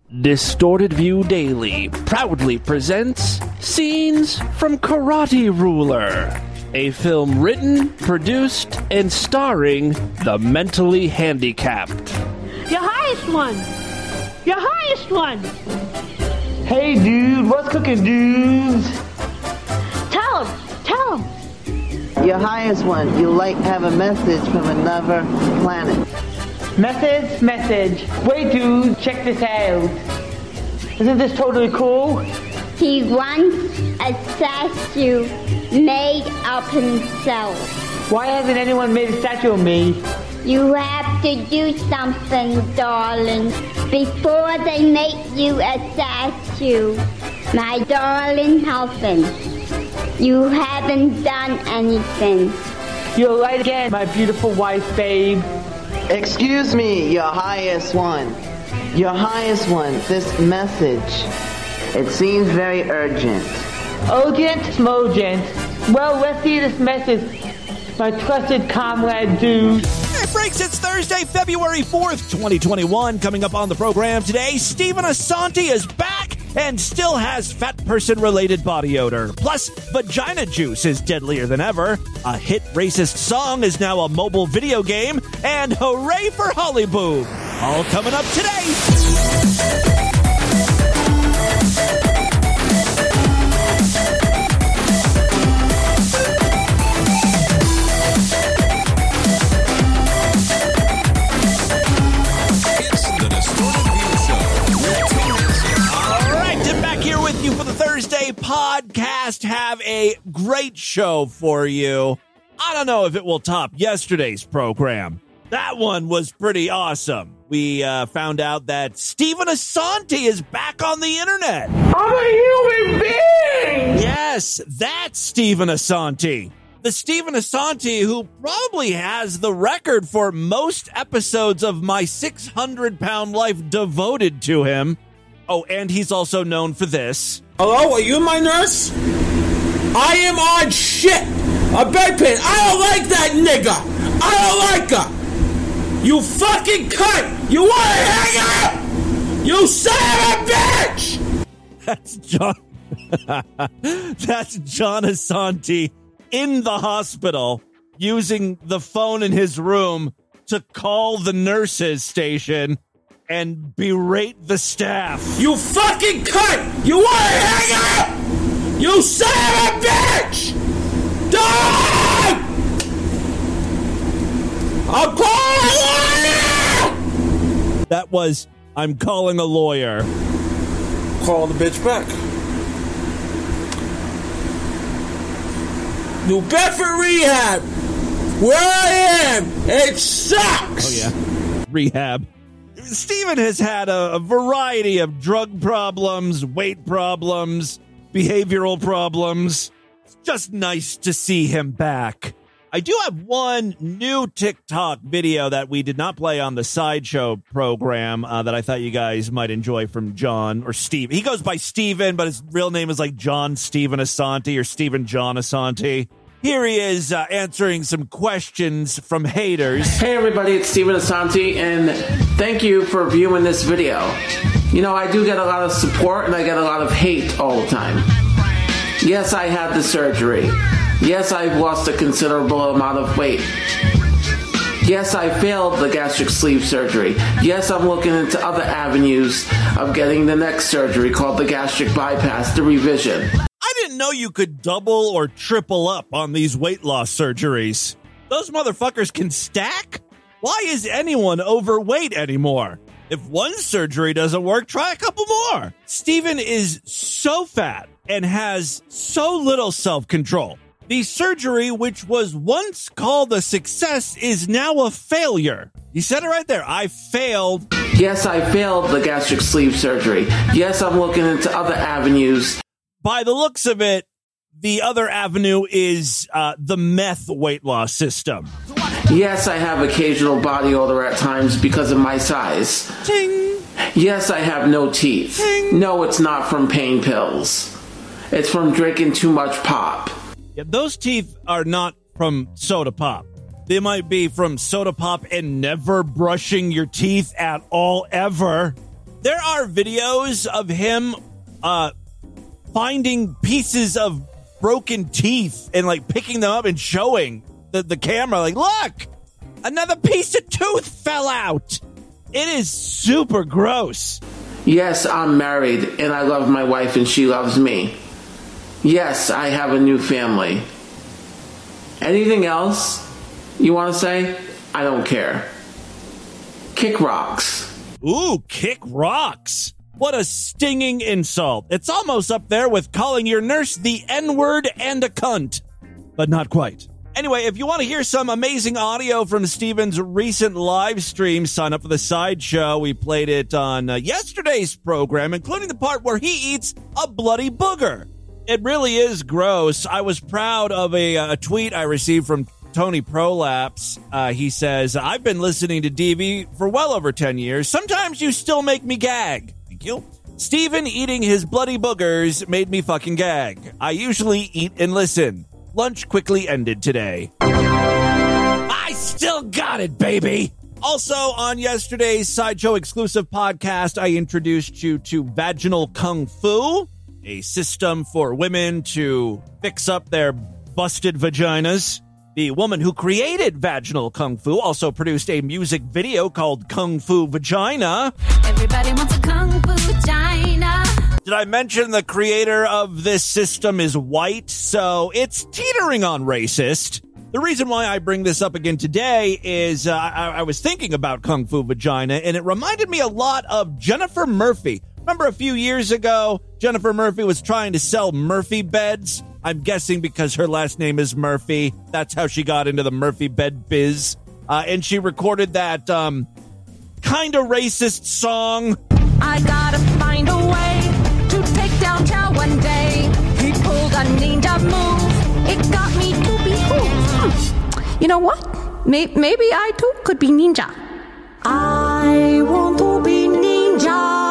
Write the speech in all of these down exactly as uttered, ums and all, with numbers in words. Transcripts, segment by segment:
Distorted View Daily proudly presents Scenes from Karate Ruler, a film written, produced, and starring the mentally handicapped. Your highest one! Your highest one! Hey dude, what's cooking, dudes? Tell him! Tell him! Your highest one, you like have a message from another planet. Message, message. Wait dude, check this out. Isn't this totally cool? He wants a statue made of himself. Why hasn't anyone made a statue of me? You have to do something, darling, before they make you a statue. My darling husband, you haven't done anything. You're right again, my beautiful wife, babe. Excuse me, your highest one. Your highest one, this message. It seems very urgent. Urgent, smogent. Well, let's see this message. My trusted comrade, dude. Hey, Franks, it's Thursday, February fourth, twenty twenty-one. Coming up on the program today, Stephen Asante is back and still has fat person-related body odor. Plus, vagina juice is deadlier than ever. A hit racist song is now a mobile video game. And hooray for Hollyboob. All coming up today. You for the Thursday podcast. Have a great show for you. I don't know if it will top yesterday's program. That one was pretty awesome. We uh, found out that Stephen Asante is back on the internet. I'm a human being! Yes, that's Stephen Asante. The Stephen Asante who probably has the record for most episodes of My six hundred pound Life devoted to him. Oh, and he's also known for this. Hello, are you my nurse? I am on shit. A bedpan. I don't like that nigga. I don't like her. You fucking cunt. You want to hang up? You son of a bitch. That's John. That's John Asante in the hospital using the phone in his room to call the nurses station and berate the staff. You fucking cunt! You want to hang up? You son of a bitch! Die! I'm calling a lawyer! That was, I'm calling a lawyer. Call the bitch back. New Bedford Rehab! Where I am! It sucks! Oh, yeah. Rehab. Stephen has had a, a variety of drug problems, weight problems, behavioral problems. It's just nice to see him back. I do have one new TikTok video that we did not play on the Sideshow program uh, that I thought you guys might enjoy from John or Steve. He goes by Stephen, but his real name is like John Stephen Asante or Stephen John Asante. Here he is uh, answering some questions from haters. Hey everybody, it's Stephen Asante, and thank you for viewing this video. You know, I do get a lot of support and I get a lot of hate all the time. Yes, I had the surgery. Yes, I've lost a considerable amount of weight. Yes, I failed the gastric sleeve surgery. Yes, I'm looking into other avenues of getting the next surgery called the gastric bypass, the revision. I didn't know you could double or triple up on these weight loss surgeries. Those motherfuckers can stack? Why is anyone overweight anymore? If one surgery doesn't work, try a couple more. Stephen is so fat and has so little self-control. The surgery, which was once called a success, is now a failure. You said it right there. I failed. Yes, I failed the gastric sleeve surgery. Yes, I'm looking into other avenues. By the looks of it, the other avenue is uh, the meth weight loss system. Yes, I have occasional body odor at times because of my size. Ting. Yes, I have no teeth. Ting. No, it's not from pain pills. It's from drinking too much pop. Yeah, those teeth are not from soda pop. They might be from soda pop and never brushing your teeth at all ever. There are videos of him uh, finding pieces of broken teeth and like picking them up and showing the, the camera like, look, another piece of tooth fell out. It is super gross. Yes, I'm married and I love my wife and she loves me. Yes, I have a new family. Anything else you want to say? I don't care. Kick rocks. Ooh, kick rocks. What a stinging insult. It's almost up there with calling your nurse the N-word and a cunt. But not quite. Anyway, if you want to hear some amazing audio from Steven's recent live stream, sign up for the Sideshow. We played it on uh, yesterday's program, including the part where he eats a bloody booger. It really is gross. I was proud of a, a tweet I received from Tony Prolapse. Uh, he says, I've been listening to D V for well over ten years. Sometimes you still make me gag. Thank you. Steven eating his bloody boogers made me fucking gag. I usually eat and listen. Lunch quickly ended today. I still got it, baby. Also, on yesterday's Sideshow exclusive podcast, I introduced you to Vaginal Kung Fu, a system for women to fix up their busted vaginas. The woman who created Vaginal Kung Fu also produced a music video called Kung Fu Vagina. Everybody wants a Kung Fu vagina. Did I mention the creator of this system is white? So it's teetering on racist. The reason why I bring this up again today is uh, I, I was thinking about Kung Fu Vagina, and it reminded me a lot of Jennifer Murphy. Remember a few years ago, Jennifer Murphy was trying to sell Murphy beds? I'm guessing because her last name is Murphy. That's how she got into the Murphy bed biz. Uh, and she recorded that um, kind of racist song. I gotta find a way to take down Chow one day. He pulled a ninja move. It got me to be cool. Hmm. You know what? Maybe, maybe I too could be ninja. I want to be ninja.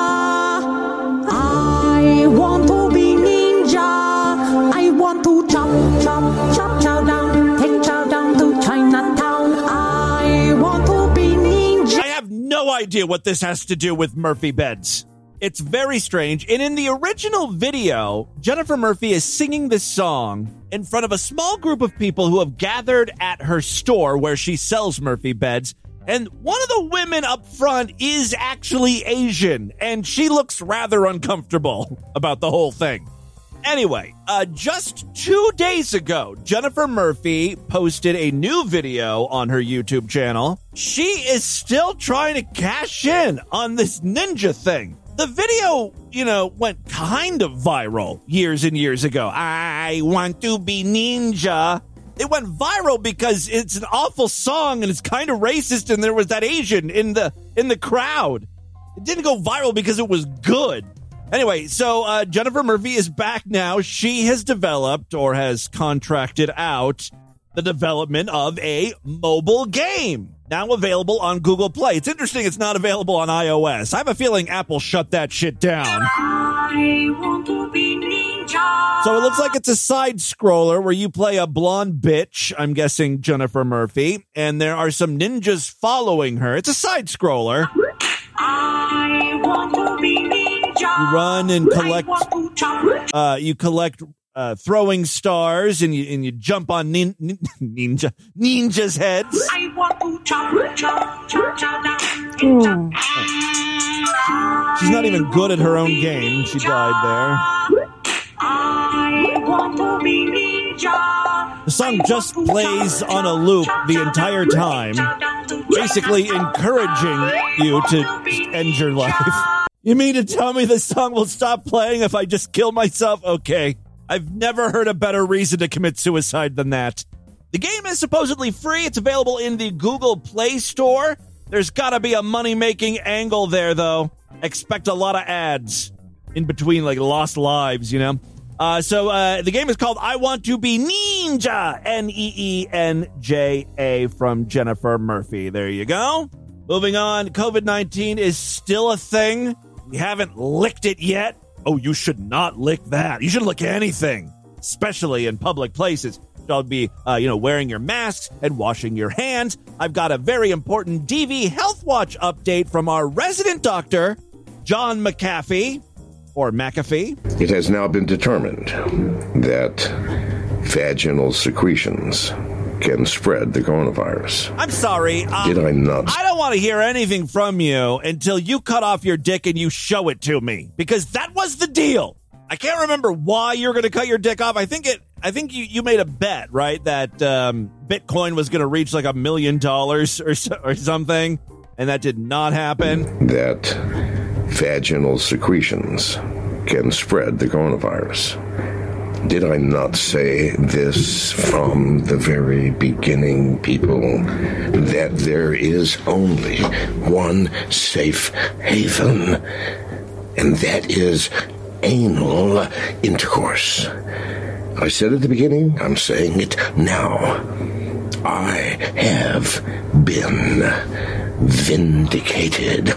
I want to be ninja. I want to chop, chop, chop, chow down, take chow down to Chinatown. I want to be ninja. I have no idea what this has to do with Murphy beds. It's very strange. And in the original video, Jennifer Murphy is singing this song in front of a small group of people who have gathered at her store where she sells Murphy beds. And one of the women up front is actually Asian, and she looks rather uncomfortable about the whole thing. Anyway, uh, just two days ago, Jennifer Murphy posted a new video on her YouTube channel. She is still trying to cash in on this ninja thing. The video, you know, went kind of viral years and years ago. I want to be ninja. It went viral because it's an awful song and it's kind of racist, and there was that Asian in the in the crowd. It didn't go viral because it was good. Anyway, so uh, Jennifer Murphy is back now. She has developed or has contracted out the development of a mobile game, now available on Google Play. It's interesting it's not available on iOS. I have a feeling Apple shut that shit down. I want to be ninja. So it looks like it's a side scroller where you play a blonde bitch, I'm guessing Jennifer Murphy, and there are some ninjas following her. It's a side scroller. I want to be ninja. You run and collect, uh, you collect uh, throwing stars, and you and you jump on nin, nin, ninja ninjas' heads. I want to chop, chop, chop, chop down. She's not even good at her own game. She died there. I want to be ninja. The song just plays on a loop the entire time, basically encouraging you to end your life. You mean to tell me this song will stop playing if I just kill myself? Okay. I've never heard a better reason to commit suicide than that. The game is supposedly free. It's available in the Google Play Store. There's got to be a money-making angle there, though. Expect a lot of ads in between, like lost lives, you know? Uh, so uh, the game is called I Want to Be Ninja, N E E N J A, from Jennifer Murphy. There you go. Moving on, covid nineteen is still a thing. We haven't licked it yet. Oh, you should not lick that. You should lick anything, especially in public places. I'll be, uh, you know, wearing your masks and washing your hands. I've got a very important D V Health Watch update from our resident doctor, John McAfee, or McAfee. It has now been determined that vaginal secretions can spread the coronavirus. I'm sorry. Um, Did I not? I don't want to hear anything from you until you cut off your dick and you show it to me, because that was the deal. I can't remember why you're going to cut your dick off. I think it. I think you, you made a bet, right, that um, Bitcoin was going to reach like a million dollars or so, or something, and that did not happen. That vaginal secretions can spread the coronavirus. Did I not say this from the very beginning, people, that there is only one safe haven, and that is anal intercourse? I said at the beginning, I'm saying it now. I have been vindicated.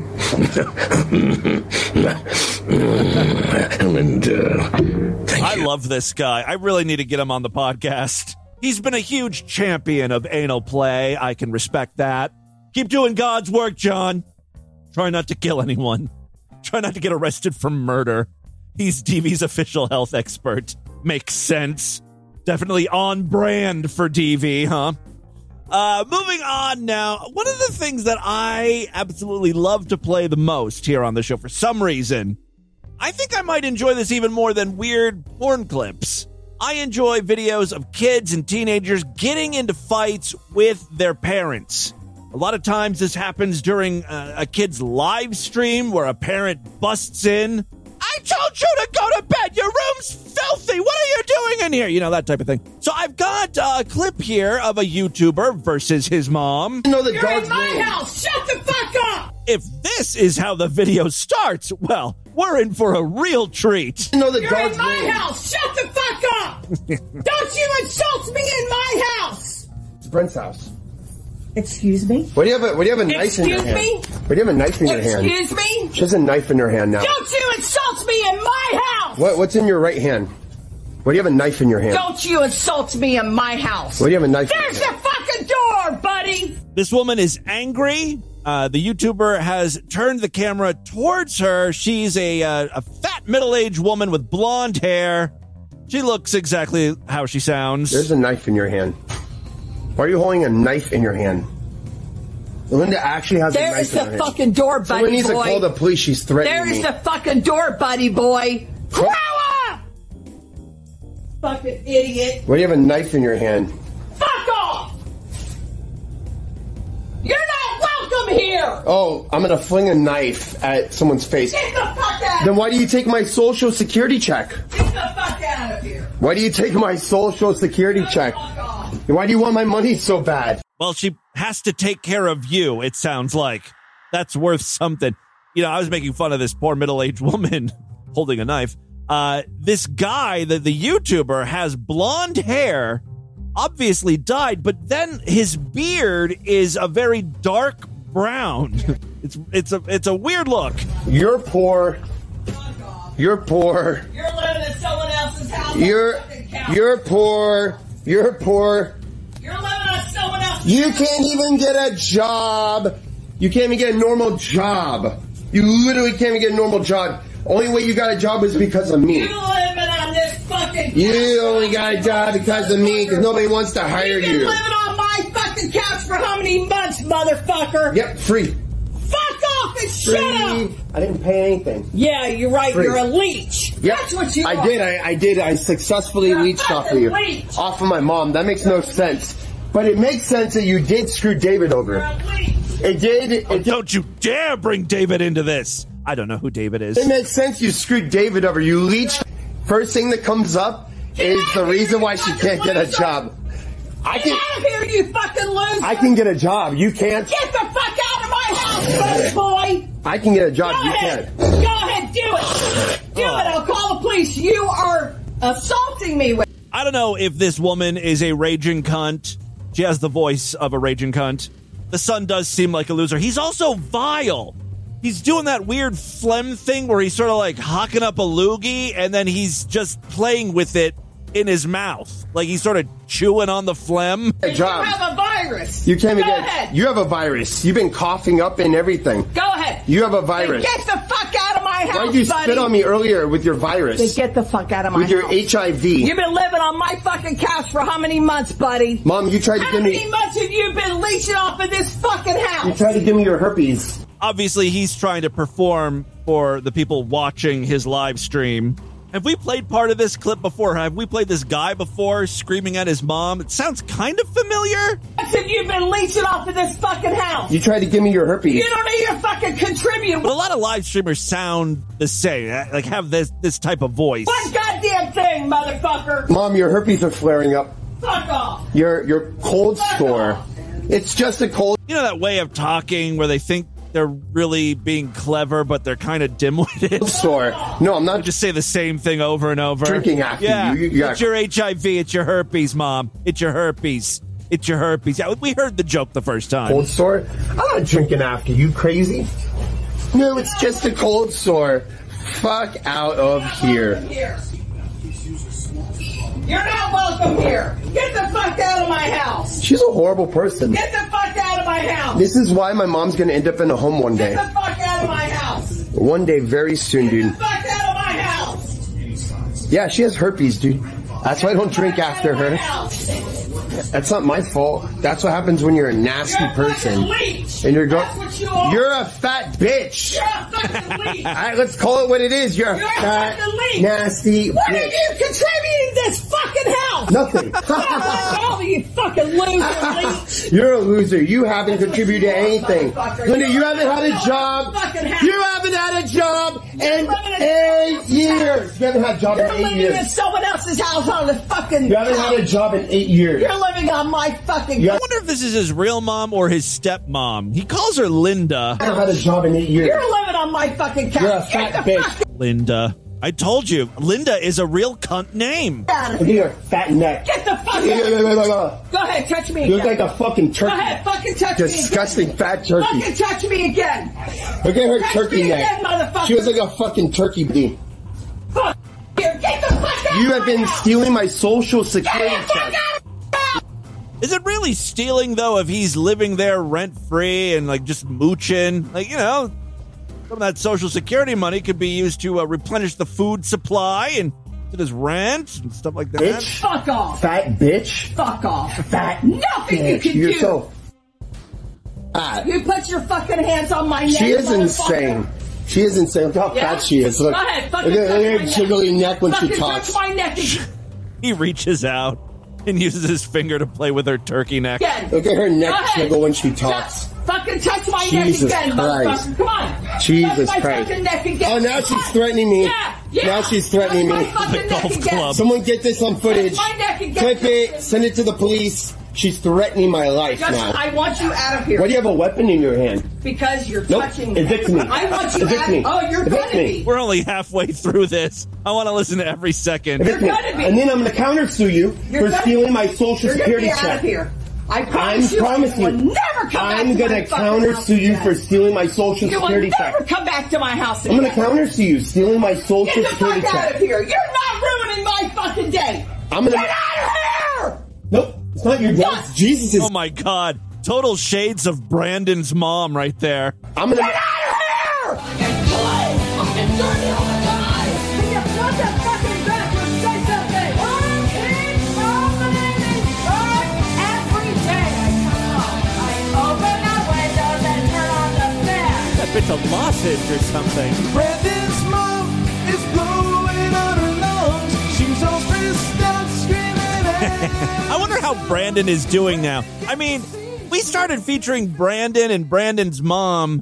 and, uh, thank I you. love this guy. I really need to get him on the podcast. He's been a huge champion of anal play. I can respect that. Keep doing God's work, John. Try not to kill anyone. Try not to get arrested for murder. He's D V's official health expert. Makes sense. Definitely on brand for D V, huh? Uh, moving on now. One of the things that I absolutely love to play the most here on the show, for some reason, I think I might enjoy this even more than weird porn clips. I enjoy videos of kids and teenagers getting into fights with their parents. A lot of times this happens during uh, a kid's live stream where a parent busts in. I told you to go to bed. Your room's filthy. What are you doing in here? You know, that type of thing. So I've got a clip here of a YouTuber versus his mom. You know the You're dog's in my name. house. Shut the fuck up. If this is how the video starts, well, we're in for a real treat. You know the You're dog's in my name. house. Shut the fuck up. Don't you insult me in my house. It's Brent's house. Excuse me? What do you have? A, what do you have a knife in your Excuse hand? me? What do you have a knife in your hand? Excuse me? She has a knife in her hand now. Don't you insult me in my house. What, what's in your right hand? What do you have a knife in your hand? Don't you insult me in my house. What do you have a knife in There's your the fucking door, buddy. This woman is angry. Uh, the YouTuber has turned the camera towards her. She's a, uh, a fat middle-aged woman with blonde hair. She looks exactly how she sounds. There's a knife in your hand. Why are you holding a knife in your hand? Linda actually has a knife There's in her the hand. fucking door, buddy Someone needs boy. to call the police. She's threatening There's me. the fucking door, buddy boy. Grow up! Fucking idiot. Why do you have a knife in your hand? Fuck off! You're not welcome here! Oh, I'm gonna fling a knife at someone's face. Get the fuck out! Then why do you take my social security check? Get the fuck out of here! Why do you take my social security check? Why do you want my money so bad? Well, she has to take care of you, it sounds like. That's worth something. You know, I was making fun of this poor middle-aged woman holding a knife. Uh, this guy, the, the YouTuber, has blonde hair, obviously dyed, but then his beard is a very dark brown. It's it's a it's a weird look. You're poor. You're poor. You're living in someone else's house. You're you're poor. You're poor. You're living on someone else's You can't even get a job. You can't even get a normal job. You literally can't even get a normal job. Only way you got a job is because of me. You living on this fucking couch. You only got a job because of me, because nobody wants to hire You've been you. living on my fucking couch for how many months, motherfucker? Yep, free. Fuck off and Free. shut up! I didn't pay anything. Yeah, you're right. Free. You're a leech. Yep. That's what you I are. did. I, I did. I successfully You're a leached off of fucking you. leech. Off of my mom. That makes no sense. But it makes sense that you did screw David over. You're a leech. It did. It, did. Don't you dare bring David into this. I don't know who David is. It makes sense you screwed David over. You leached. First thing that comes up is the reason why she can't get a job. I Get can. out of here, you fucking loser! I can get a job. You can't. Get the fuck out of my house, buddy boy! I can get a job. Go You ahead. can't. Go ahead, do it. Do it. I'll call the police. You are assaulting me with. I don't know if this woman is a raging cunt. She has the voice of a raging cunt. The son does seem like a loser. He's also vile. He's doing that weird phlegm thing where he's sort of like hocking up a loogie and then he's just playing with it in his mouth. Like he's sort of chewing on the phlegm. A job. You have a virus. virus. You can't Go get. ahead. You have a virus. You've been coughing up and everything. Go ahead. You have a virus. Then get the fuck out of my house, Why'd you buddy. spit on me earlier with your virus? Then get the fuck out of my With your house. H I V. You've been living on my fucking couch for how many months, buddy? Mom, you tried to How give many me. months have you been leeching off of this fucking house? You tried to give me your herpes. Obviously, he's trying to perform for the people watching his live stream. Have we played part of this clip before? Have we played this guy before screaming at his mom? It sounds kind of familiar. I said you've been leeching off of this fucking house. You tried to give me your herpes. You don't need to fucking contribute. But a lot of live streamers sound the same, like have this this type of voice. One goddamn thing, motherfucker. Mom, your herpes are flaring up. Fuck off. Your your cold Fuck store. off. It's just a cold. You know that way of talking where they think they're really being clever, but they're kind of dim-witted. Store. No, I'm not. Just say the same thing over and over. Drinking after yeah. you. You- you got- It's your H I V. It's your herpes, Mom. It's your herpes. It's your herpes. Yeah, we heard the joke the first time. Cold sore? I'm not drinking after you, crazy. No, it's just a cold sore. Fuck out of here. You're not welcome here. Get the fuck out of my house. She's a horrible person. Get the fuck out of my house. This is why my mom's gonna end up in a home one day. Get the fuck out of my house. One day, very soon, dude. Get the fuck out of my house. Yeah, she has herpes, dude. That's why I don't drink after her. House. That's not my fault. That's what happens when you're a nasty You're a person. fucking leech. And you're going. That's what you are. You're a fat bitch. You're a fucking leech. All right, let's call it what it is. You're a You're a fat, fucking leech. nasty What are bitch. you contributing to this fucking house? Nothing. Oh, you fucking loser, leech. You're a loser. You haven't contributed to anything. Linda, you haven't had a job. You haven't had a job in eight years. You haven't had a job You're in eight living in years. someone else's house on the fucking You haven't had a job in eight years. You're living on my fucking You I wonder if this is his real mom or his stepmom. He calls her Linda. I haven't had a job in eight years. You're living on my fucking couch. You're a fat Get the bitch. fuck Linda. I told you, Linda is a real cunt name. out of Look at here. your fat neck. Get the fuck Look, out look, of look, here. look, look. Go ahead, touch me You look again. like a fucking Go turkey. ahead, fucking touch me Disgusting again. fat turkey. Fucking touch me again. Look at her Touch turkey me neck. again, motherfucker. She was like a fucking turkey bee. Fuck here. Get the fuck out You of have my been house. stealing my social security Get the fuck check. out of my house. Is it really stealing, though, if he's living there rent-free and, like, just mooching? Like, you know, some of that Social Security money could be used to uh, replenish the food supply and to his rent and stuff like that. Bitch. Fuck off. Fat bitch. Fuck off. Fat Nothing you bitch. can You're do. so fat. You put your fucking hands on my neck. She is motherfucker. insane. She is insane. Look how Yeah? fat she is. Look, Go ahead, fucking look at touch her my neck. jiggly neck when Fucking she talks. touch my neck again. He reaches out and uses his finger to play with her turkey neck. Look at her neck Go ahead. jiggle when she talks. Touch- Fucking touch my Jesus neck again, Christ. motherfucker. Come on. Jesus touch my Christ. fucking neck again. Oh, now she's threatening me. Yeah, yeah. Now she's threatening Touch me. my fucking The neck golf again. club. Someone get this on footage. Touch my neck again. Clip it. Send it to the police. She's threatening my life Just, now. I want you out of here. Why do you have a weapon in your hand? Because you're Nope. touching me. Evict me. I want you Evict out. me. Oh, you're Evict gonna me. be. We're only halfway through this. I want to listen to every second. Evict me. gonna be. And then I'm going to countersue you You're for gonna- stealing my social You're gonna security be out check. of here. I I'm promise you. promising I will you. never come back I'm to going my to fucking house countersue you again. for stealing my social You will security never check. come back to my house I'm again. going to countersue you stealing my social Get the security fuck out check. of here. You're not ruining my fucking day. I'm gonna- Get out of here. Nope. It's not your dad. It's Jesus'. Oh my God. Total shades of Brandon's mom right there. I'm going to. Get out of here. Fucking play. Fucking dirty all the time. Can you put that fucking backwards? Say something. One thing opening right every day. I come home. I open my windows and turn on the fan. That bitch a lozenge or something. Brandon's mom is blowing on her lungs. She's all stressed out, screaming at I wonder how Brandon is doing now. I mean, we started featuring Brandon and Brandon's mom.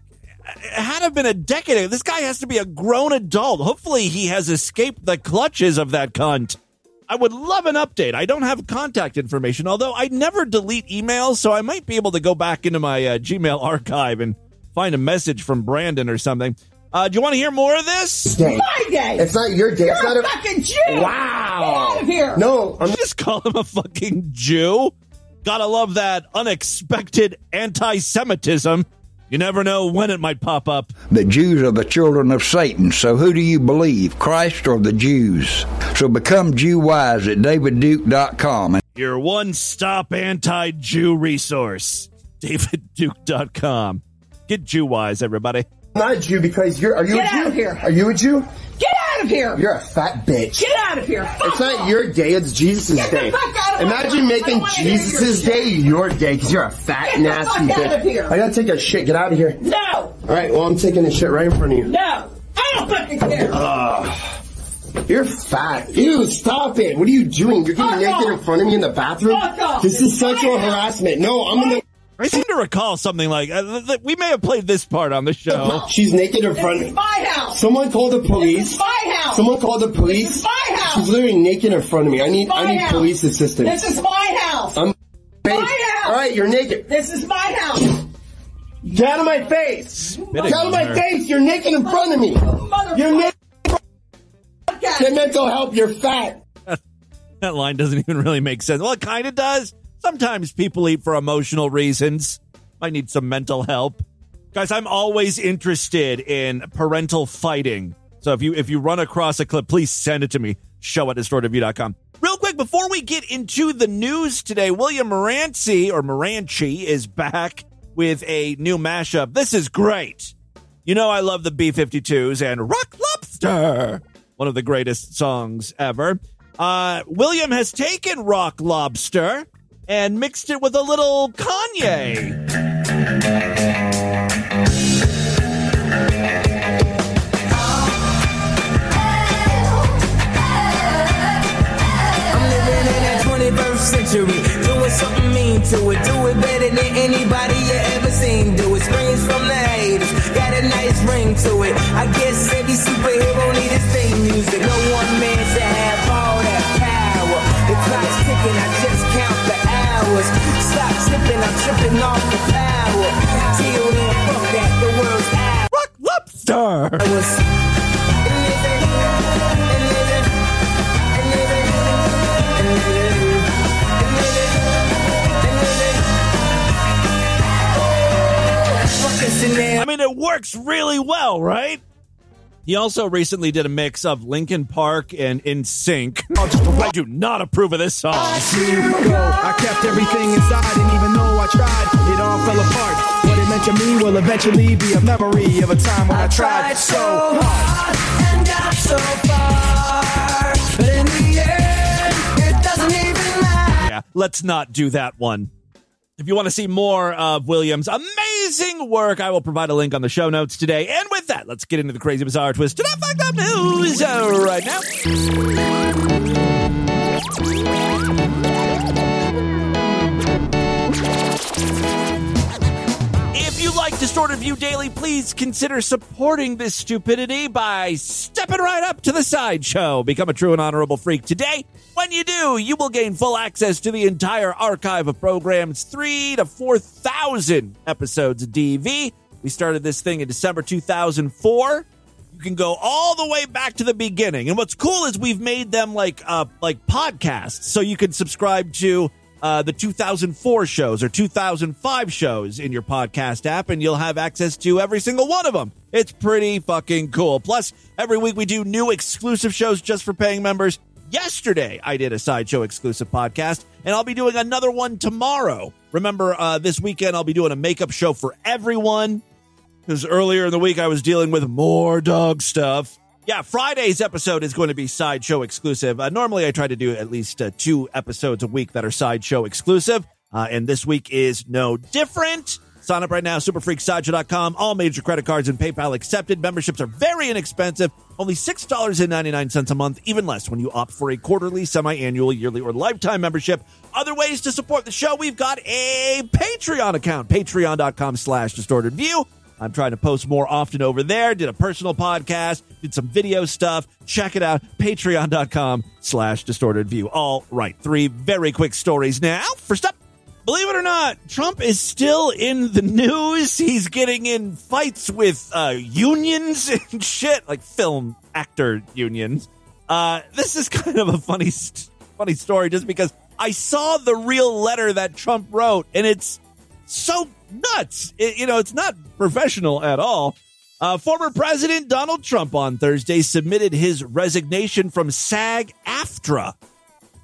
It had to have been a decade ago. This guy has to be a grown adult. Hopefully he has escaped the clutches of that cunt. I would love an update. I don't have contact information, although I never delete emails, so I might be able to go back into my uh, Gmail archive and find a message from Brandon or something. Uh, do you want to hear more of this? Day. My day. It's not your day. You're it's not a a fucking Jew. Wow. Get out of here. No, I'm Just call him a fucking Jew. Gotta love that unexpected anti-Semitism. You never know when it might pop up. The Jews are the children of Satan. So who do you believe, Christ or the Jews? So become Jew wise at david duke dot com. your one-stop anti-Jew resource, david duke dot com. Get Jew-wise, everybody. I'm not a Jew because you're. Are you Get a Jew? out of here. Are you a Jew? Get out of here! You're a fat bitch. Get out of here! Fuck It's not off. your day, it's Jesus' Get the day. fuck out of my Imagine house. I making don't wanna hear Jesus' your day your day because you're a fat, Get the nasty fuck bitch. out of here. I gotta take a shit. Get out of here. No! All right, well, I'm taking a shit right in front of you. No! I don't fucking care! Ugh. You're fat. Ew, stop it. What are you doing? You're getting Fuck naked off. in front of me in the bathroom? Fuck off. This is My sexual house. harassment. No, I'm gonna... I seem to recall something like uh, th- we may have played this part on the show. She's naked in front of This me. is my house! Someone called the police. This is my house! Someone called the police. This is my house! She's literally naked in front of me. I need, My I need house. police assistance. This is my house! I'm My house! All right, you're naked. This is my house! Get out of my face! Spitting Get out on of my her. face! You're naked in front of me! You're naked! Get mental help, you're fat! That line doesn't even really make sense. Well, it kind of does. Sometimes people eat for emotional reasons. I need some mental help. Guys, I'm always interested in parental fighting. So if you if you run across a clip, please send it to me. Show at distorted view dot com. Real quick, before we get into the news today, William Moranci, or Moranci, is back with a new mashup. This is great. You know I love the B fifty-twos and Rock Lobster, one of the greatest songs ever. Uh, William has taken Rock Lobster and mixed it with a little Kanye. I'm living in that twenty-first century, doing something mean to it, do it better than anybody you ever seen. Do it, screams from the haters, got a nice ring to it. I guess every superhero need his theme music. No one man should have all that power. The clock's ticking, I just count the hours. Stop tripping, I'm tripping off the power. Till then, fuck that, the world's out. Rock Lobster! I was I mean, it works really well, right? He also recently did a mix of Linkin Park and In Sync. I do not approve of this song. Here we go. I kept everything inside, and even though I tried, it all fell apart. What it meant to me will eventually be a memory of a time when I, I tried so hard and got so far, but in the end, it doesn't even matter. Yeah, let's not do that one. If you want to see more of William's amazing work, I will provide a link on the show notes today. And with that, let's get into the crazy, bizarre, twisted, and fucked up news uh, right now. If you like Distorted View Daily, please consider supporting this stupidity by stepping right up to the sideshow. Become a true and honorable freak today. When you do, you will gain full access to the entire archive of programs, three to four thousand episodes of D V. We started this thing in December two thousand four. You can go all the way back to the beginning. And what's cool is we've made them like uh, like podcasts, so you can subscribe to uh, the two thousand four shows or two thousand five shows in your podcast app, and you'll have access to every single one of them. It's pretty fucking cool. Plus, every week we do new exclusive shows just for paying members. Yesterday, I did a Sideshow exclusive podcast, and I'll be doing another one tomorrow. Remember, uh, this weekend, I'll be doing a makeup show for everyone, because earlier in the week, I was dealing with more dog stuff. Yeah, Friday's episode is going to be Sideshow exclusive. Uh, normally, I try to do at least uh, two episodes a week that are Sideshow exclusive, uh, and this week is no different. Sign up right now, super freak sideshow dot com. All major credit cards and PayPal accepted. Memberships are very inexpensive, only six dollars and ninety-nine cents a month, even less when you opt for a quarterly, semi-annual, yearly, or lifetime membership. Other ways to support the show, we've got a Patreon account, patreon dot com slash distorted view. I'm trying to post more often over there. Did a personal podcast, did some video stuff. Check it out, patreon dot com slash distorted view. All right, three very quick stories now. First up, believe it or not, Trump is still in the news. He's getting in fights with uh, unions and shit, like film actor unions. Uh, this is kind of a funny, funny story just because I saw the real letter that Trump wrote, and it's so nuts. It, you know, it's not professional at all. Uh, former President Donald Trump on Thursday submitted his resignation from SAG-AFTRA.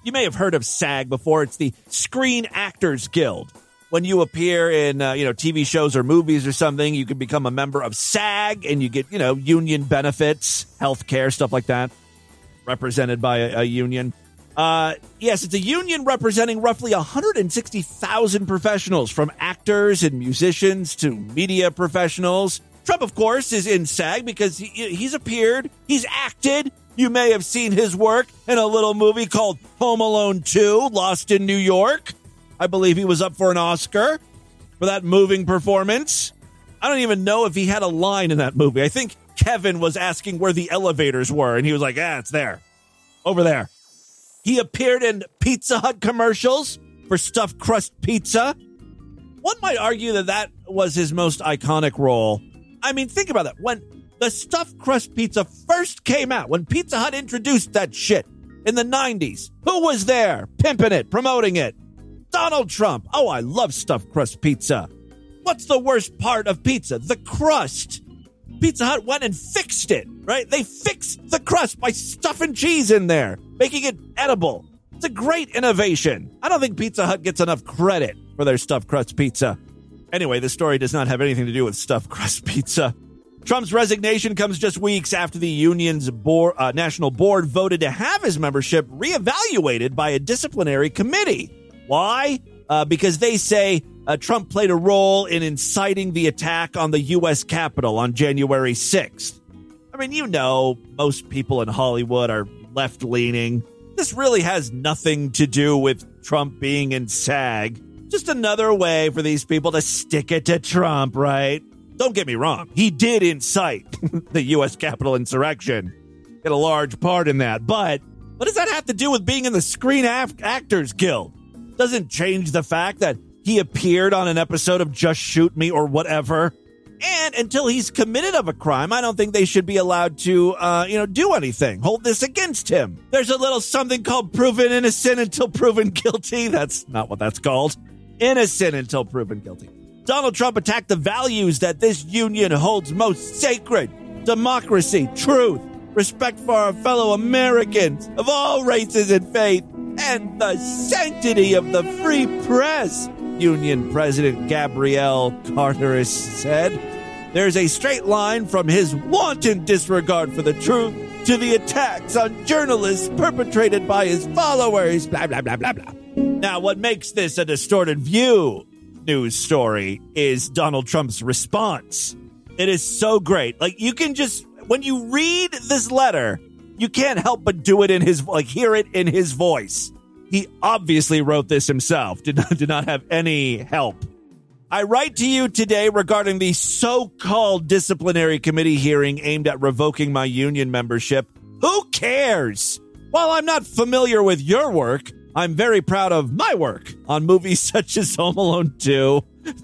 You may have heard of SAG before. It's the Screen Actors Guild. When you appear in, uh, you know, T V shows or movies or something, you can become a member of SAG and you get, you know, union benefits, health care, stuff like that, represented by a, a union. Uh, yes, it's a union representing roughly one hundred sixty thousand professionals, from actors and musicians to media professionals. Trump, of course, is in SAG because he, he's appeared, he's acted. You may have seen his work in a little movie called Home Alone two, Lost in New York. I believe he was up for an Oscar for that moving performance. I don't even know if he had a line in that movie. I think Kevin was asking where the elevators were, and he was like, ah, it's there. Over there. He appeared in Pizza Hut commercials for stuffed crust pizza. One might argue that that was his most iconic role. I mean, think about that. When the stuffed crust pizza first came out, when Pizza Hut introduced that shit in the nineties, who was there pimping it, promoting it? Donald Trump. Oh, I love stuffed crust pizza. What's the worst part of pizza? The crust. Pizza Hut went and fixed it, right? They fixed the crust by stuffing cheese in there, making it edible. It's a great innovation. I don't think Pizza Hut gets enough credit for their stuffed crust pizza. Anyway, the story does not have anything to do with stuffed crust pizza. Trump's resignation comes just weeks after the union's board, uh, national board voted to have his membership reevaluated by a disciplinary committee. Why? Uh, because they say uh, Trump played a role in inciting the attack on the U S Capitol on January sixth. I mean, you know, most people in Hollywood are left-leaning. This really has nothing to do with Trump being in SAG. Just another way for these people to stick it to Trump, right? Don't get me wrong. He did incite the U S Capitol insurrection. Get a large part in that. But what does that have to do with being in the Screen Actors Guild? Doesn't change the fact that he appeared on an episode of Just Shoot Me or whatever. And until he's committed of a crime, I don't think they should be allowed to, uh, you know, do anything. Hold this against him. There's a little something called proven innocent until proven guilty. That's not what that's called. Innocent until proven guilty. Donald Trump attacked the values that this union holds most sacred. Democracy, truth, respect for our fellow Americans of all races and faith, and the sanctity of the free press, Union President Gabrielle Carteris said. There's a straight line from his wanton disregard for the truth to the attacks on journalists perpetrated by his followers, blah, blah, blah, blah, blah. Now, what makes this a distorted view news story is Donald Trump's response. It is so great. Like, you can just, when you read this letter, you can't help but do it in his, like, hear it in his voice. He obviously wrote this himself, did not, did not have any help. I write to you today regarding the so-called disciplinary committee hearing aimed at revoking my union membership. Who cares? While I'm not familiar with your work, I'm very proud of my work on movies such as Home Alone two,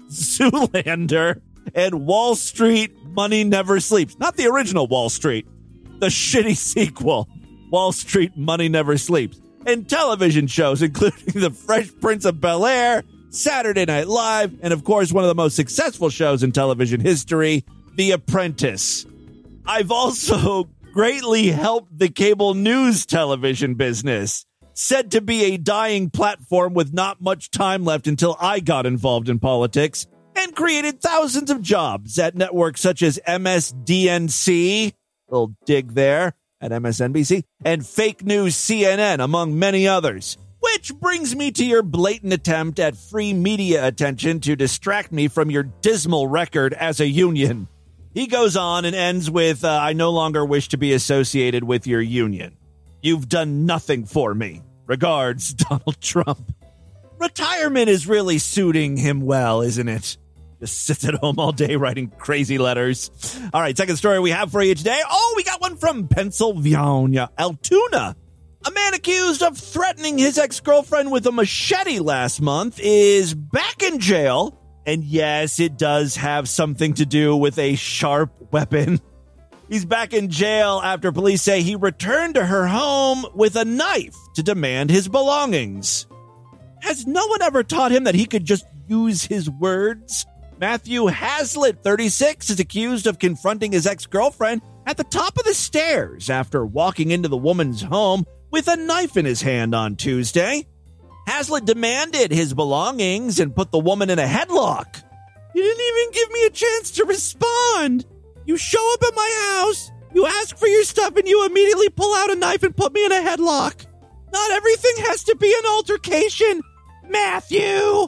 Zoolander, and Wall Street Money Never Sleeps. Not the original Wall Street, the shitty sequel, Wall Street Money Never Sleeps. And television shows, including The Fresh Prince of Bel-Air, Saturday Night Live, and of course, one of the most successful shows in television history, The Apprentice. I've also greatly helped the cable news television business, said to be a dying platform with not much time left until I got involved in politics, and created thousands of jobs at networks such as M S D N C, little dig there, at M S N B C, and fake news C N N, among many others. Which brings me to your blatant attempt at free media attention to distract me from your dismal record as a union. He goes on and ends with, uh, I no longer wish to be associated with your union. You've done nothing for me. Regards, Donald Trump. Retirement is really suiting him well, isn't it? Just sits at home all day writing crazy letters. All right, second story we have for you today. Oh, we got one from Pennsylvania. Altoona. A man accused of threatening his ex-girlfriend with a machete last month is back in jail. And yes, it does have something to do with a sharp weapon. He's back in jail after police say he returned to her home with a knife to demand his belongings. Has no one ever taught him that he could just use his words? Matthew Hazlitt, thirty-six, is accused of confronting his ex-girlfriend at the top of the stairs after walking into the woman's home with a knife in his hand on Tuesday. Hazlitt demanded his belongings and put the woman in a headlock. You didn't even give me a chance to respond. You show up at my house, you ask for your stuff, and you immediately pull out a knife and put me in a headlock. Not everything has to be an altercation, Matthew.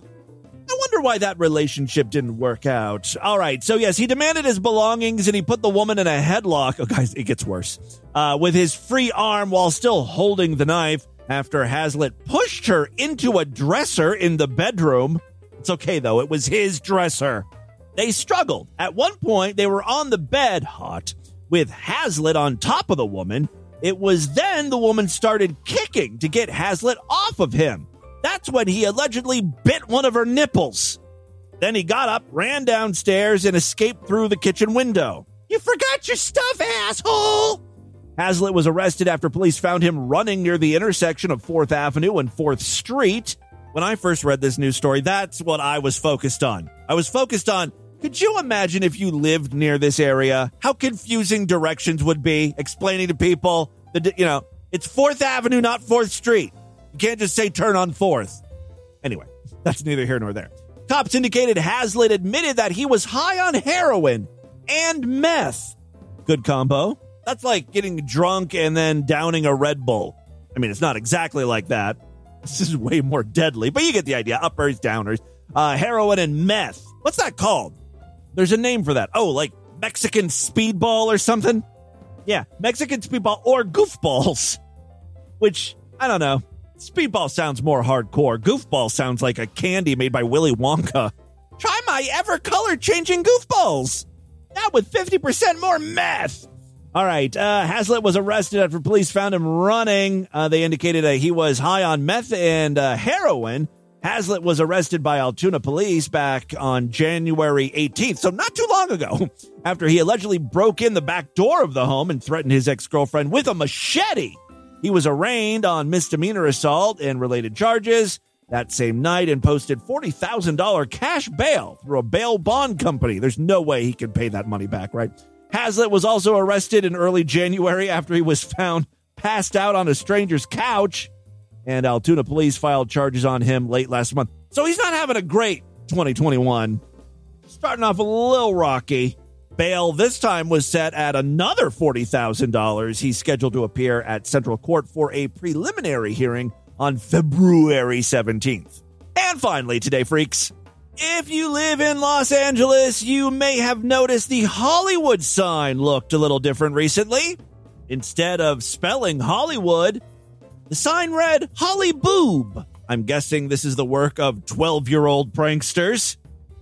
I wonder why that relationship didn't work out. All right, so yes, he demanded his belongings and he put the woman in a headlock. Oh, guys, it gets worse. Uh, with his free arm while still holding the knife after Hazlitt pushed her into a dresser in the bedroom. It's okay, though. It was his dresser. They struggled. At one point, they were on the bed, hot, with Hazlitt on top of the woman. It was then the woman started kicking to get Hazlitt off of him. That's when he allegedly bit one of her nipples. Then he got up, ran downstairs, and escaped through the kitchen window. You forgot your stuff, asshole! Hazlitt was arrested after police found him running near the intersection of fourth Avenue and fourth Street. When I first read this news story, that's what I was focused on. I was focused on, could you imagine if you lived near this area, how confusing directions would be, explaining to people that, you know, it's fourth Avenue, not fourth Street. You can't just say turn on fourth. Anyway, that's neither here nor there. Cops indicated Hazlitt admitted that he was high on heroin and meth. Good combo. That's like getting drunk and then downing a Red Bull. I mean, it's not exactly like that. This is way more deadly, but you get the idea. Uppers, downers, uh, heroin and meth. What's that called? There's a name for that. Oh, like Mexican speedball or something? Yeah, Mexican speedball or goofballs, which, I don't know. Speedball sounds more hardcore. Goofball sounds like a candy made by Willy Wonka. Try my ever color changing goofballs. Now with fifty percent more meth. All right. Uh, Hazlitt was arrested after police found him running. Uh, they indicated that he was high on meth and uh, heroin. Hazlitt was arrested by Altoona police back on January eighteenth, so not too long ago, after he allegedly broke in the back door of the home and threatened his ex-girlfriend with a machete. He was arraigned on misdemeanor assault and related charges that same night and posted forty thousand dollars cash bail through a bail bond company. There's no way he could pay that money back, right? Hazlitt was also arrested in early January after he was found passed out on a stranger's couch, and Altoona police filed charges on him late last month. So he's not having a great twenty twenty-one. Starting off a little rocky. Bail this time was set at another forty thousand dollars. He's scheduled to appear at Central Court for a preliminary hearing on February seventeenth. And finally today, freaks, if you live in Los Angeles, you may have noticed the Hollywood sign looked a little different recently. Instead of spelling Hollywood, the sign read Holly Boob. I'm guessing this is the work of twelve-year-old pranksters.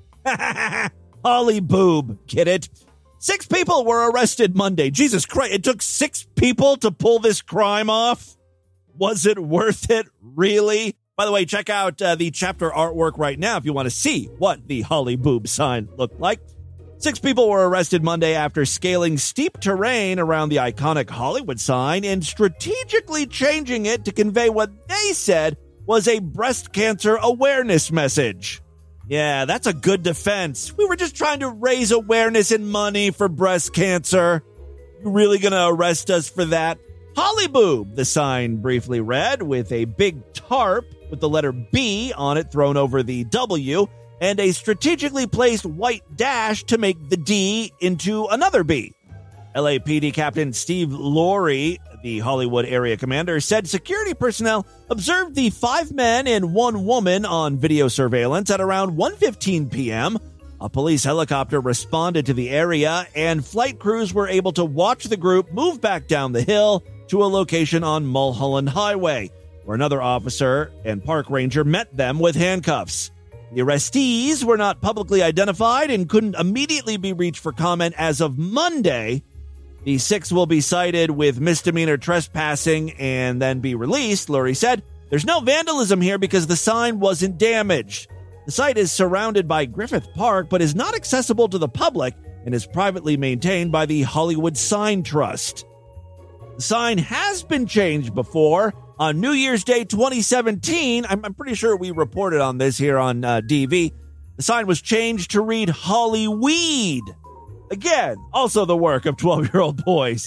Holly Boob, get it? Six people were arrested Monday. Jesus Christ, it took six people to pull this crime off? Was it worth it, really? By the way, check out uh, the chapter artwork right now if you want to see what the Holly Boob sign looked like. Six people were arrested Monday after scaling steep terrain around the iconic Hollywood sign and strategically changing it to convey what they said was a breast cancer awareness message. Yeah, that's a good defense. We were just trying to raise awareness and money for breast cancer. You really gonna arrest us for that? Holly Boob, the sign briefly read, with a big tarp with the letter B on it thrown over the W and a strategically placed white dash to make the D into another B. L A P D Captain Steve Laurie, the Hollywood area commander, said security personnel observed the five men and one woman on video surveillance at around one fifteen p.m. A police helicopter responded to the area, and flight crews were able to watch the group move back down the hill to a location on Mulholland Highway, where another officer and park ranger met them with handcuffs. The arrestees were not publicly identified and couldn't immediately be reached for comment as of Monday. The six will be cited with misdemeanor trespassing and then be released, Lurie said. There's no vandalism here because the sign wasn't damaged. The site is surrounded by Griffith Park, but is not accessible to the public and is privately maintained by the Hollywood Sign Trust. The sign has been changed before. On New Year's Day twenty seventeen, I'm, I'm pretty sure we reported on this here on uh, D V, the sign was changed to read Hollyweed. Again, also the work of twelve-year-old boys.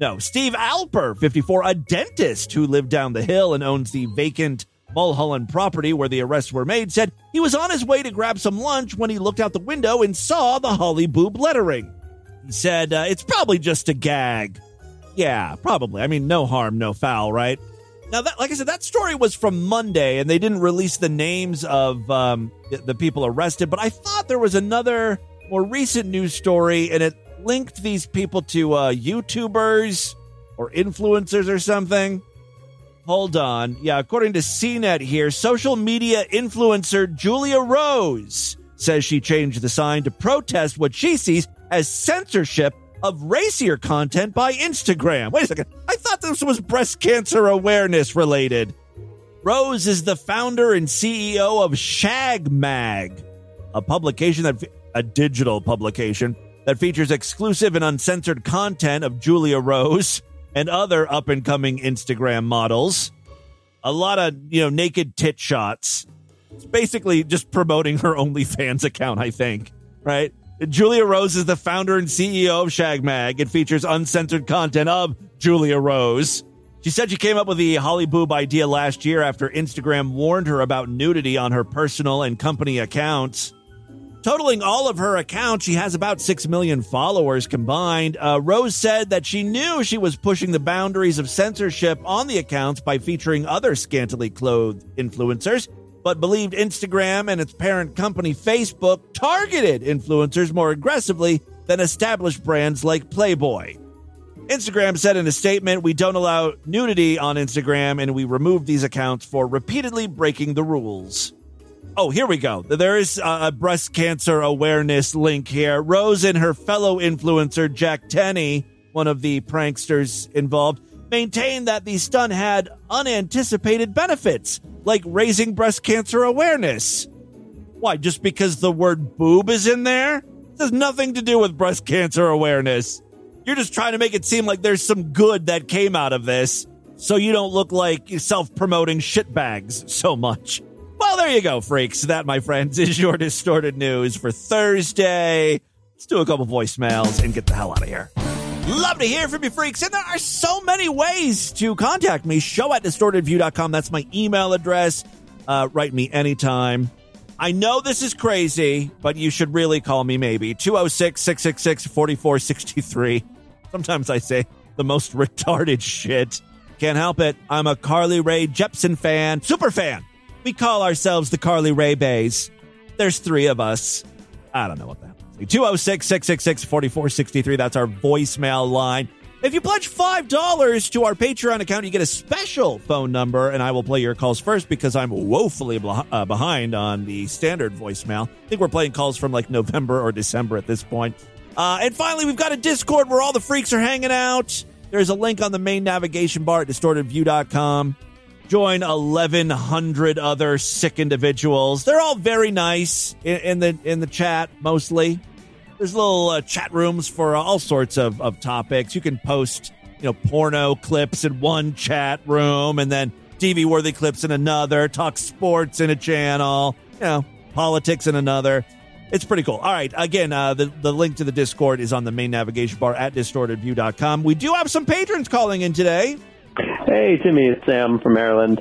No, Steve Alper, fifty-four, a dentist who lived down the hill and owns the vacant Mulholland property where the arrests were made, said he was on his way to grab some lunch when he looked out the window and saw the Holly Boob lettering. He said, uh, it's probably just a gag. Yeah, probably. I mean, no harm, no foul, right? Now, that, like I said, that story was from Monday, and they didn't release the names of um, the, the people arrested, but I thought there was another more recent news story, and it linked these people to uh, YouTubers or influencers or something. Hold on. Yeah, according to C net here, social media influencer Julia Rose says she changed the sign to protest what she sees as censorship of racier content by Instagram. Wait a second. I thought this was breast cancer awareness related. Rose is the founder and C E O of Shag Mag, a publication that a digital publication that features exclusive and uncensored content of Julia Rose and other up-and-coming Instagram models. A lot of, you know, naked tit shots. It's basically just promoting her OnlyFans account, I think, right? Julia Rose is the founder and C E O of Shag Mag. It features uncensored content of Julia Rose. She said she came up with the Holly Boob idea last year after Instagram warned her about nudity on her personal and company accounts. Totaling all of her accounts, she has about six million followers combined. Uh, Rose said that she knew she was pushing the boundaries of censorship on the accounts by featuring other scantily clothed influencers, but believed Instagram and its parent company Facebook targeted influencers more aggressively than established brands like Playboy. Instagram said in a statement, "We don't allow nudity on Instagram, and we removed these accounts for repeatedly breaking the rules." Oh, here we go. There is a breast cancer awareness link here. Rose and her fellow influencer, Jack Tenney, one of the pranksters involved, maintained that the stunt had unanticipated benefits, like raising breast cancer awareness. Why, just because the word boob is in there? This has nothing to do with breast cancer awareness. You're just trying to make it seem like there's some good that came out of this, so you don't look like self-promoting shitbags so much. Well, there you go, freaks. That, my friends, is your Distorted News for Thursday. Let's do a couple voicemails and get the hell out of here. Love to hear from you, freaks. And there are so many ways to contact me. Show at distorted view dot com. That's my email address. Uh, write me anytime. I know this is crazy, but you should really call me maybe. two oh six, six six six, four four six three. Sometimes I say the most retarded shit. Can't help it. I'm a Carly Rae Jepsen fan. Super fan. We call ourselves the Carly Rae Bays. There's three of us. I don't know what that is. two oh six, six six six, four four six three. That's our voicemail line. If you pledge five dollars to our Patreon account, you get a special phone number, and I will play your calls first because I'm woefully beh- uh, behind on the standard voicemail. I think we're playing calls from like November or December at this point. Uh, and finally, we've got a Discord where all the freaks are hanging out. There's a link on the main navigation bar at distorted view dot com. Join eleven hundred other sick individuals. They're all very nice in, in the in the chat, mostly. There's little uh, chat rooms for uh, all sorts of, of topics. You can post, you know, porno clips in one chat room and then T V-worthy clips in another, talk sports in a channel, you know, politics in another. It's pretty cool. All right, again, uh, the, the link to the Discord is on the main navigation bar at distorted view dot com. We do have some patrons calling in today. Hey, Timmy, it's Sam from Maryland.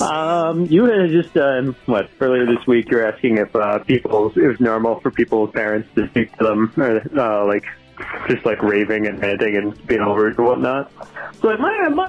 Um, you had just, uh, what, earlier this week, you were asking if uh, people, it was normal for people's parents to speak to them, or, uh, like, just like raving and ranting and being over and whatnot. So, my, my...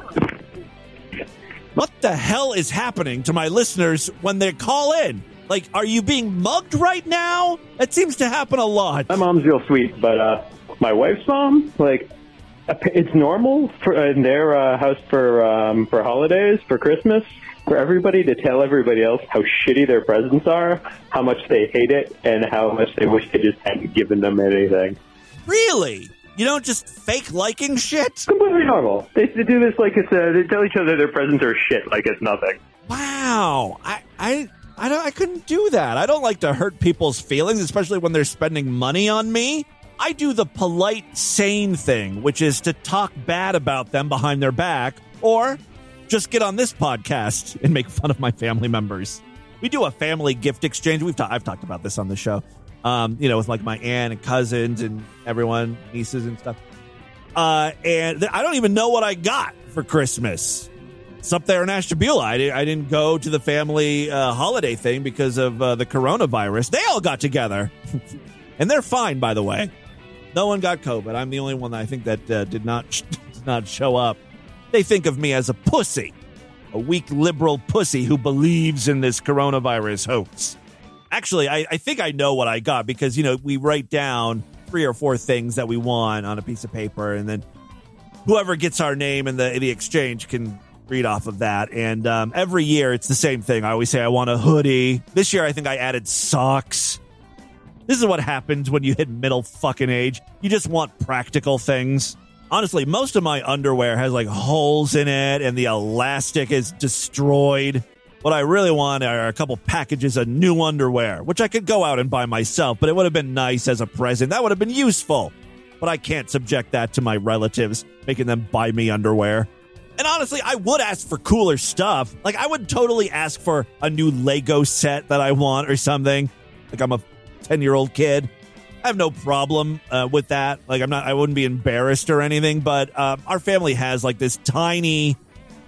What the hell is happening to my listeners when they call in? Like, are you being mugged right now? That seems to happen a lot. My mom's real sweet, but uh, my wife's mom, like, it's normal for in their uh, house for um, for holidays, for Christmas, for everybody to tell everybody else how shitty their presents are, how much they hate it, and how much they wish they just hadn't given them anything. Really? You don't just fake liking shit? Completely normal. They, they do this like it's a, they tell each other their presents are shit, like it's nothing. Wow. I I I don't I couldn't do that. I don't like to hurt people's feelings, especially when they're spending money on me. I do the polite, sane thing, which is to talk bad about them behind their back, or just get on this podcast and make fun of my family members. We do a family gift exchange. We've ta- I've talked about this on the show, um, you know, with like my aunt and cousins and everyone, nieces and stuff. Uh, and th- I don't even know what I got for Christmas. It's up there in Ashtabula. I, di- I didn't go to the family uh, holiday thing because of uh, the coronavirus. They all got together. And they're fine, by the way. No one got COVID. I'm the only one that I think that uh, did not sh- did not show up. They think of me as a pussy, a weak liberal pussy who believes in this coronavirus hoax. Actually, I, I think I know what I got because, you know, we write down three or four things that we want on a piece of paper, and then whoever gets our name in the, the exchange can read off of that. And um, every year it's the same thing. I always say I want a hoodie. This year I think I added socks. This is what happens when you hit middle fucking age. You just want practical things. Honestly, most of my underwear has like holes in it and the elastic is destroyed. What I really want are a couple packages of new underwear, which I could go out and buy myself, but it would have been nice as a present. That would have been useful. But I can't subject that to my relatives, making them buy me underwear. And honestly, I would ask for cooler stuff. Like, I would totally ask for a new Lego set that I want or something. Like, I'm a ten-year-old kid. I have no problem uh, with that. Like, I'm not, I wouldn't be embarrassed or anything, but uh, our family has like this tiny,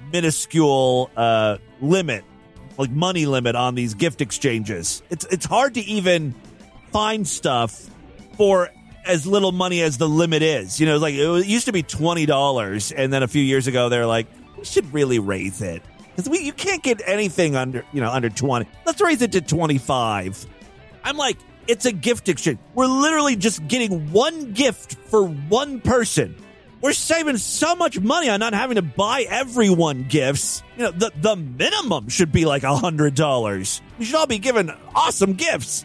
minuscule uh, limit, like money limit on these gift exchanges. It's it's hard to even find stuff for as little money as the limit is. You know, like it used to be twenty dollars, and then a few years ago they're like, we should really raise it because we you can't get anything under you know under twenty. Let's raise it to twenty-five. I'm like, it's a gift exchange. We're literally just getting one gift for one person. We're saving so much money on not having to buy everyone gifts. You know, the, the minimum should be like one hundred dollars. We should all be given awesome gifts.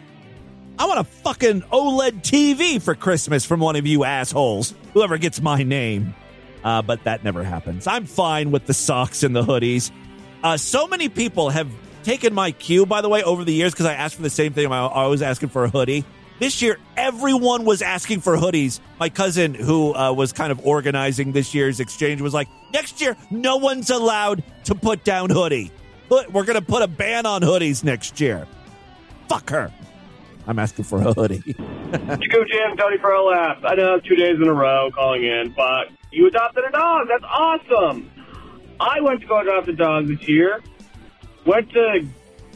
I want a fucking OLED T V for Christmas from one of you assholes, whoever gets my name. Uh, but that never happens. I'm fine with the socks and the hoodies. Uh, so many people have taken my cue, by the way, over the years, because I asked for the same thing. I was asking for a hoodie. This year, everyone was asking for hoodies. My cousin, who uh, was kind of organizing this year's exchange, was like, next year, no one's allowed to put down hoodie. We're going to put a ban on hoodies next year. Fuck her. I'm asking for a hoodie. Chico Jam, Tony for a laugh. I know two days in a row calling in, but you adopted a dog. That's awesome. I went to go adopt a dog this year. Went to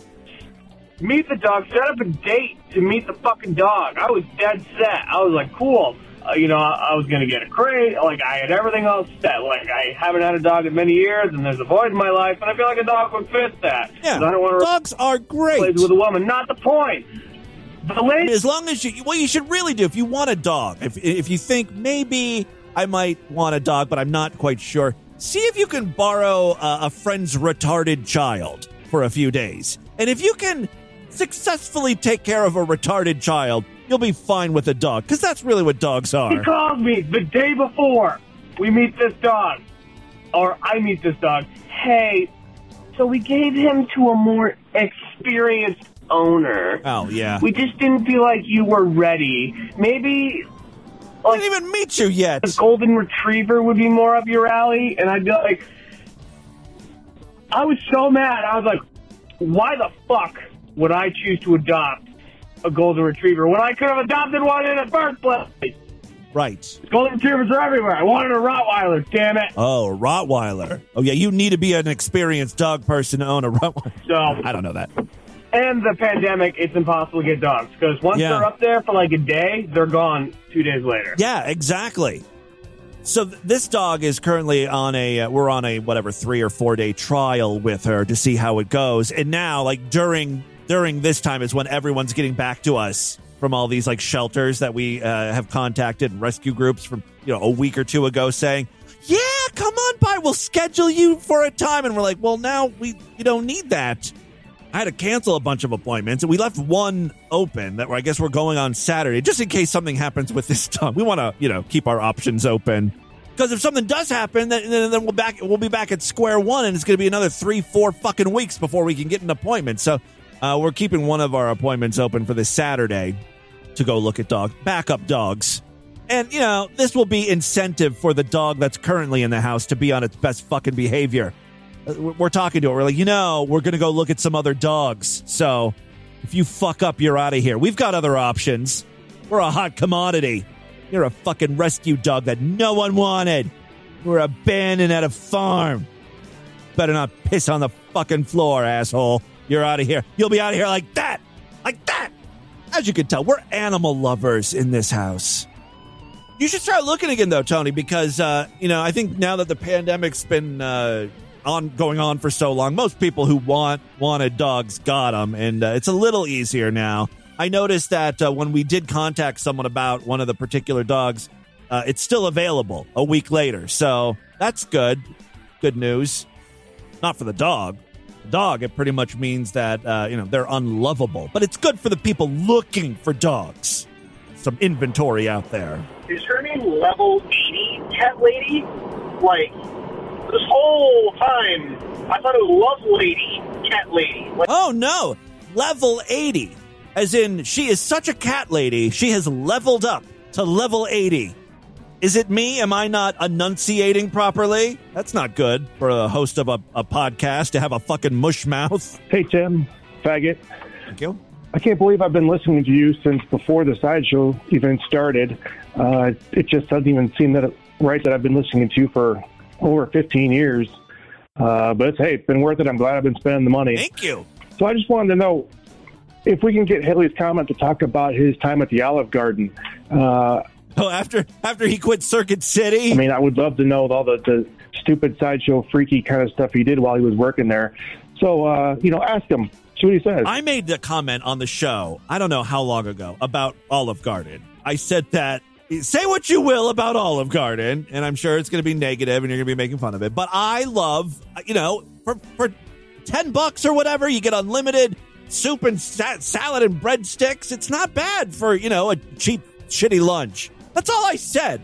meet the dog, set up a date to meet the fucking dog. I was dead set. I was like, cool. Uh, you know, I, I was going to get a crate. Like, I had everything else set. Like, I haven't had a dog in many years, and there's a void in my life, and I feel like a dog would fit that. Yeah, I don't want to dogs are great. With a woman. Not the point. The lady- as long as you, what you should really do, if you want a dog, if if you think maybe I might want a dog, but I'm not quite sure, see if you can borrow uh, a friend's retarded child for a few days. And if you can successfully take care of a retarded child, you'll be fine with a dog, because that's really what dogs are. He called me the day before we meet this dog, or I meet this dog. Hey, so we gave him to a more experienced owner. Oh, yeah. We just didn't feel like you were ready. Maybe... Like, I didn't even meet you yet. A golden retriever would be more up your alley, and I'd be like... I was so mad. I was like, why the fuck would I choose to adopt a golden retriever when I could have adopted one in the first place? Right. Golden retrievers are everywhere. I wanted a Rottweiler, damn it. Oh, a Rottweiler. Oh, yeah, you need to be an experienced dog person to own a Rottweiler. So, I don't know that. And the pandemic, it's impossible to get dogs, because once Yeah. they're up there for like a day, they're gone two days later. Yeah, exactly. So th- this dog is currently on a, uh, we're on a, whatever, three or four day trial with her to see how it goes. And now, like, during during this time is when everyone's getting back to us from all these, like, shelters that we uh, have contacted, and rescue groups from, you know, a week or two ago saying, yeah, come on by, we'll schedule you for a time. And we're like, well, now we, you don't need that. I had to cancel a bunch of appointments, and we left one open that I guess we're going on Saturday, just in case something happens with this dog. We want to, you know, keep our options open, because if something does happen, then, then we'll back we'll be back at square one, and it's going to be another three, four fucking weeks before we can get an appointment. So uh, we're keeping one of our appointments open for this Saturday to go look at dog backup dogs, and you know, this will be incentive for the dog that's currently in the house to be on its best fucking behavior. We're talking to it. We're like, you know, we're going to go look at some other dogs. So if you fuck up, you're out of here. We've got other options. We're a hot commodity. You're a fucking rescue dog that no one wanted. You were abandoned at a farm. Better not piss on the fucking floor, asshole. You're out of here. You'll be out of here like that. Like that. As you can tell, we're animal lovers in this house. You should start looking again, though, Tony, because, uh, you know, I think now that the pandemic's been uh, on going on for so long, most people who want wanted dogs got them, and uh, it's a little easier now. I noticed that uh, when we did contact someone about one of the particular dogs, uh, it's still available a week later. So that's good. Good news. Not for the dog. The dog, it pretty much means that, uh, you know, they're unlovable. But it's good for the people looking for dogs. Some inventory out there. Is her name Level eighty, Cat Lady? Like, this whole time, I thought it was Love Lady, Cat Lady. Like- oh, no. Level eighty. As in, she is such a cat lady, she has leveled up to level eighty. Is it me? Am I not enunciating properly? That's not good for a host of a, a podcast to have a fucking mush mouth. Hey, Tim. Faggot. Thank you. I can't believe I've been listening to you since before the sideshow even started. Uh, it just doesn't even seem that right that I've been listening to you for over fifteen years. Uh, but it's, hey, it's been worth it. I'm glad I've been spending the money. Thank you. So I just wanted to know if we can get Haley's comment to talk about his time at the Olive Garden. Uh, oh, after after he quit Circuit City? I mean, I would love to know all the, the stupid sideshow freaky kind of stuff he did while he was working there. So, uh, you know, ask him. See what he says. I made the comment on the show, I don't know how long ago, about Olive Garden. I said that, say what you will about Olive Garden, and I'm sure it's going to be negative and you're going to be making fun of it, but I love, you know, for, for ten bucks or whatever, you get unlimited soup and sa- salad and breadsticks. It's not bad for, you know, a cheap, shitty lunch. That's all I said.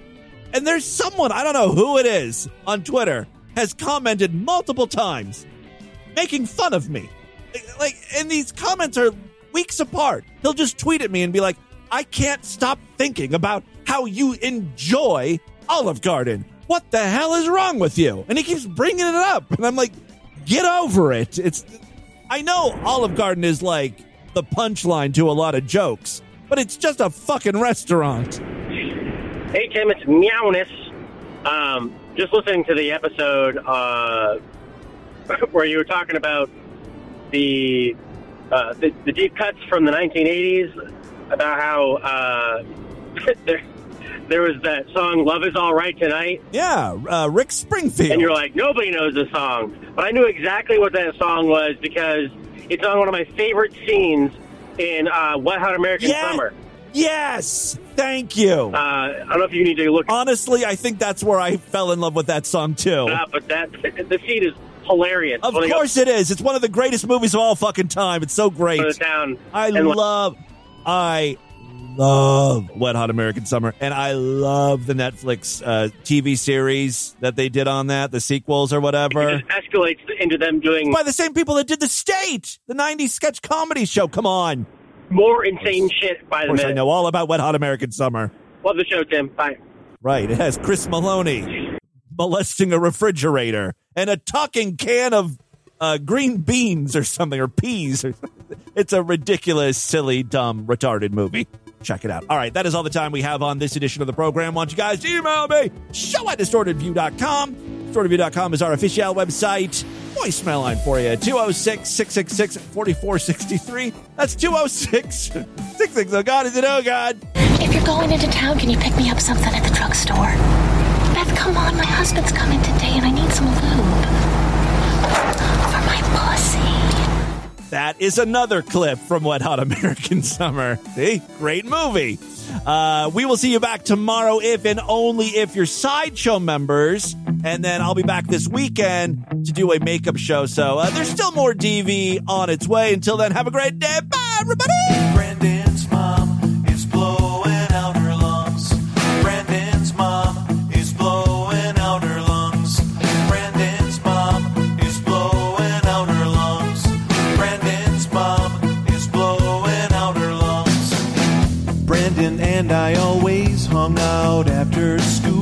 And there's someone, I don't know who it is, on Twitter, has commented multiple times making fun of me. Like, and these comments are weeks apart. He'll just tweet at me and be like, I can't stop thinking about how you enjoy Olive Garden. What the hell is wrong with you? And he keeps bringing it up. And I'm like, get over it. It's, I know Olive Garden is like the punchline to a lot of jokes, but it's just a fucking restaurant. Hey, Tim, it's Meowness. Um, just listening to the episode uh, where you were talking about The, uh, the the deep cuts from the nineteen eighties about how uh, there, there was that song "Love Is All Right Tonight." Yeah, uh, Rick Springfield. And you're like, nobody knows the song, but I knew exactly what that song was because it's on one of my favorite scenes in uh, Wet Hot American yeah. Summer. Yes, thank you. Uh, I don't know if you need to look. Honestly, I think that's where I fell in love with that song too. Uh, but that the scene is hilarious. Of course it is. It's one of the greatest movies of all fucking time. It's so great. The town. I love, I love Wet Hot American Summer, and I love the Netflix uh, T V series that they did on that, the sequels or whatever. It just escalates into them doing... By the same people that did The State, the nineties sketch comedy show. Come on. More insane shit by the minute. Of course, I know all about Wet Hot American Summer. Love the show, Tim. Bye. Right. It has Chris Maloney molesting a refrigerator and a talking can of uh, green beans or something, or peas. Or it's a ridiculous, silly, dumb, retarded movie. Check it out. All right, that is all the time we have on this edition of the program. Why don't you guys email me? Show at distorted view dot com. distorted view dot com is our official website. Voicemail line for you, two oh six, six six six, four four six three. That's two oh six, six six six. Oh, God, is it? Oh, God. If you're going into town, can you pick me up something at the drugstore? Beth, come on. My husband's coming today, and I need some lube for my pussy. That is another clip from Wet Hot American Summer. See? Great movie. Uh, we will see you back tomorrow if and only if you're Sideshow members. And then I'll be back this weekend to do a makeup show. So uh, there's still more D V on its way. Until then, have a great day. Bye, everybody. Brandon's mom is blowing out her lungs. Brandon's mom is blowing out her lungs. Brandon's mom is blowing out her lungs. Brandon's mom is blowing out her lungs. Brandon and I always hung out after school.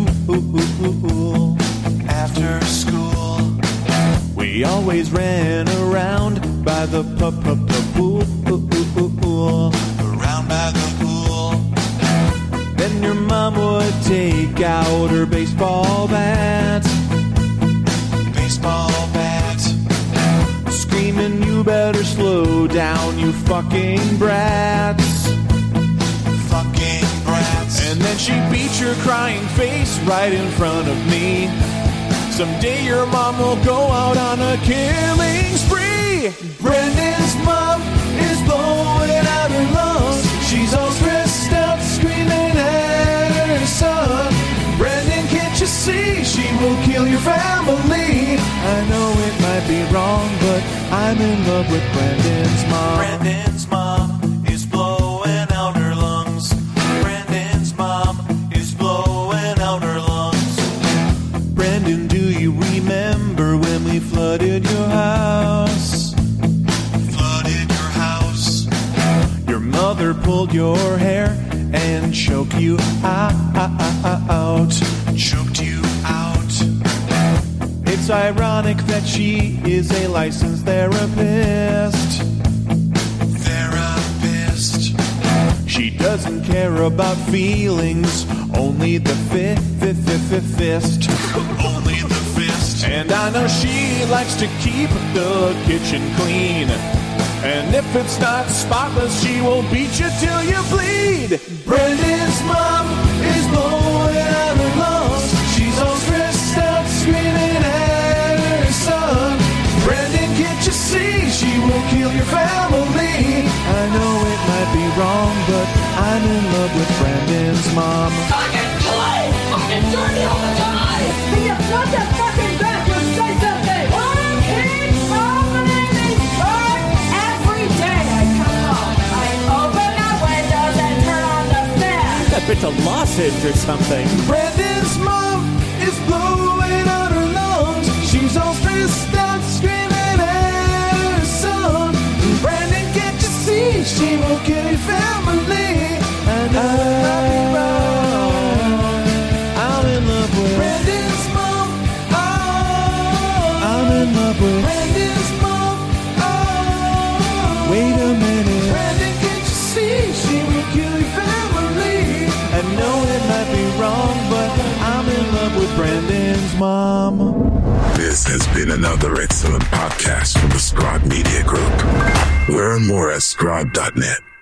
After school, we always ran around by the pool. Around by the pool. Then your mom would take out her baseball bat. Baseball bat. Screaming, you better slow down, you fucking brats. Fucking brats. And then she beat your crying face right in front of me. Someday your mom will go out on a killing spree. Brendan's mom is blowing out her lungs. She's all stressed out, screaming at her son. Brendan, can't you see she will kill your family? I know it might be wrong, but I'm in love with Brendan's mom. Brendan's mom is blowing out her lungs. Brendan's mom is blowing out her lungs. Brendan, do you remember when we flooded your house? Flooded your house. Your mother pulled your hair and choked you out. Choked you out. It's ironic that she is a licensed therapist. Therapist. She doesn't care about feelings, only the fi- fi- fi- fi- fist. Only the fist. And I know she likes to keep the kitchen clean. And if it's not spotless, she will beat you till you bleed. Brendan's mom is blowing out her lungs. She's all stressed out, screaming at her son. Brendan, can't you see she will kill your family? I know it might be wrong, but I'm in love with Brendan's mom. Fucking play! Fucking dirty all the time! Can you shut that fucking bathroom? Say something! One king, opening bird. Every day I come home, I open the windows and turn on the fan. That bitch a lozenge or something. Brendan's mom is blowing out her lungs. She's all stressed out, screaming at her son. Brandon, can't you see she will kill your family? I know it might be wrong. I'm in love with Brandon's mom. Oh, I'm in love with Brandon's mom. Oh, wait a minute. Brandon, can't you see she will kill your family? I know it might be wrong, but I'm in love with Brandon's mom. This has been another excellent podcast from the Scribe Media Group. Learn more at scribe dot net.